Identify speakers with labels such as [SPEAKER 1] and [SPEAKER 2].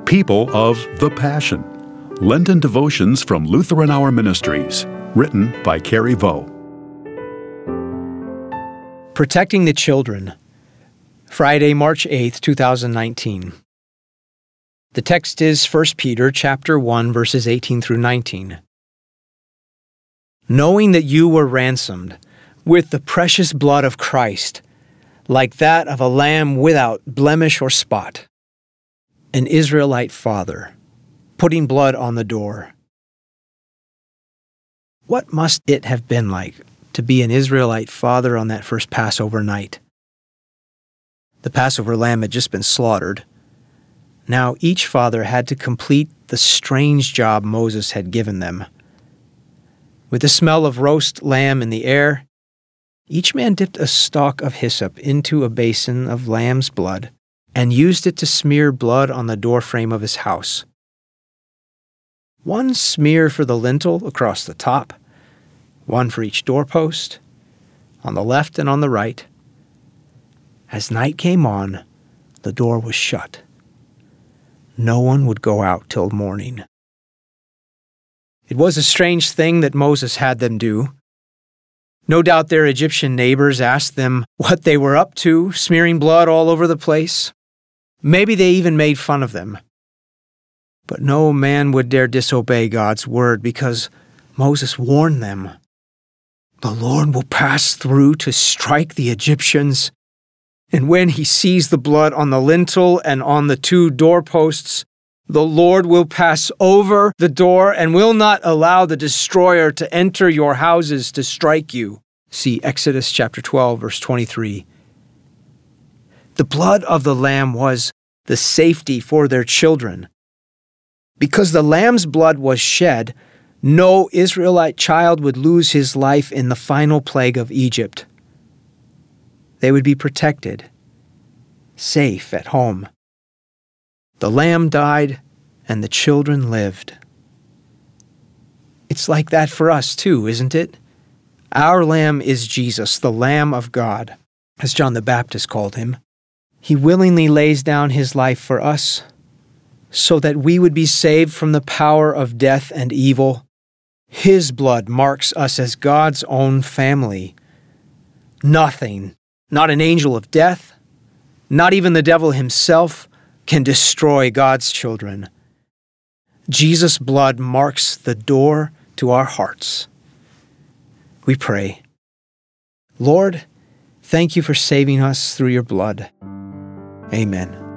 [SPEAKER 1] People of the Passion. Lenten devotions from Lutheran Hour Ministries. Written by Carrie Vo.
[SPEAKER 2] Protecting the Children. Friday, March 8th, 2019. The text is 1 Peter chapter 1, verses 18 through 19. Knowing that you were ransomed with the precious blood of Christ, like that of a lamb without blemish or spot. An Israelite father, putting blood on the door. What must it have been like to be an Israelite father on that first Passover night? The Passover lamb had just been slaughtered. Now each father had to complete the strange job Moses had given them. With the smell of roast lamb in the air, each man dipped a stalk of hyssop into a basin of lamb's blood and used it to smear blood on the doorframe of his house. One smear for the lintel across the top, one for each doorpost, on the left and on the right. As night came on, the door was shut. No one would go out till morning. It was a strange thing that Moses had them do. No doubt their Egyptian neighbors asked them what they were up to, smearing blood all over the place. Maybe they even made fun of them. But no man would dare disobey God's word because Moses warned them. The Lord will pass through to strike the Egyptians, and when he sees the blood on the lintel and on the two doorposts, the Lord will pass over the door and will not allow the destroyer to enter your houses to strike you. See Exodus chapter 12, verse 23. The blood of the lamb was the safety for their children. Because the lamb's blood was shed, no Israelite child would lose his life in the final plague of Egypt. They would be protected, safe at home. The lamb died, and the children lived. It's like that for us too, isn't it? Our lamb is Jesus, the Lamb of God, as John the Baptist called him. He willingly lays down his life for us, so that we would be saved from the power of death and evil. His blood marks us as God's own family. Nothing, not an angel of death, not even the devil himself, can destroy God's children. Jesus' blood marks the door to our hearts. We pray. Lord, thank you for saving us through your blood. Amen.